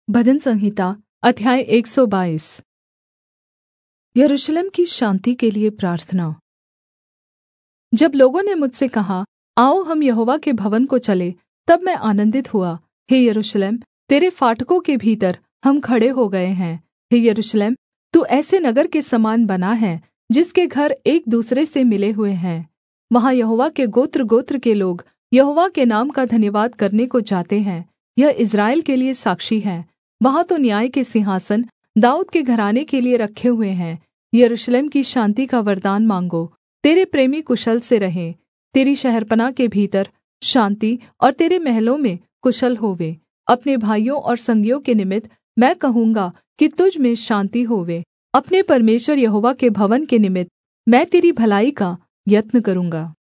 भजन संहिता अध्याय 122। यरूशलेम की शान्ति के लिये प्रार्थना। जब लोगों ने मुझसे कहा, आओ हम यहोवा के भवन को चलें, तब मैं आनन्दित हुआ। हे यरूशलेम, तेरे फाटकों के भीतर हम खड़े हो गए हैं। हे यरूशलेम, तू ऐसे नगर के समान बना है जिसके घर एक दूसरे से मिले हुए हैं। वहाँ यहोवा के गोत्र-गोत्र के लोग यहोवा के नाम का धन्यवाद करने को जाते हैं। यह इस्राएल के लिये साक्षी है। वहाँ तो न्याय के सिंहासन दाऊद के घराने के लिये रखे हुए हैं। यरूशलेम की शान्ति का वरदान माँगो। तेरे प्रेमी कुशल से रहें। तेरी शहरपनाह के भीतर शान्ति और तेरे महलों में कुशल होवे। अपने भाइयों और संगियों के निमित्त मैं कहूँगा कि तुझ में शान्ति होवे। अपने परमेश्वर यहोवा के भवन के निमित्त मैं तेरी भलाई का यत्न करूँगा।